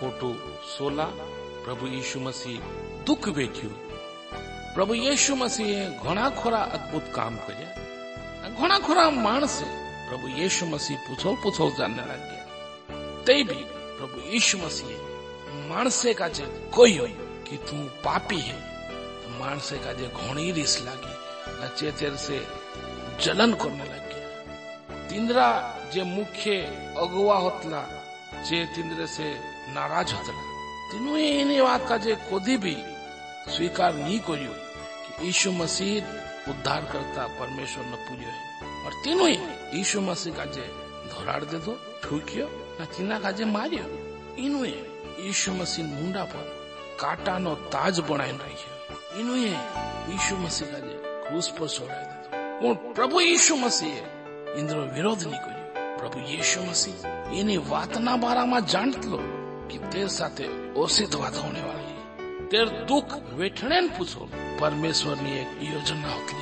Photo 16 प्रभु यीशु मसीह दुख वेठ्यू। प्रभु यीशु मसीह घणा खोरा अद्भुत काम कर्या, घणा खोरा माणसे प्रभु यीशु मसीह पूछो जानने लगे। ते भी प्रभु यीशु मसीह माणसे का जे कोई हो कि तू पापी है, तो माणसे का जे घणी रिस लगी न चेतेर से जलन करने लगे। तिंद्रा जे मुख्य अगुआ होतला जे तिंद्रे से नाराज होतला, तीनों एनी बात का जे कोदी भी स्वीकार नहीं करियो कि यीशु मसीह उद्धार करता परमेश्वर न पूज्यो है। और तीनों यीशु मसीह का जे धोराड़ दे दो ठूकियो न तीना का जे मारियो। इनुए यीशु मसीह मुंडा पर काटा नो ताज बनाई रखियो। इनुए यीशु मसीह का जे क्रूस पर सोड़ाई दे दो। प्रभु यीशु मसीह इंद्रो विरोध नहीं करियो। प्रभु यीशु मसीह एनी वातना बारा में जाणत लो कि तेर साथे ओसित बात होने वाली है। तेर दुख वेठने पूछो परमेश्वर ने एक योजना होती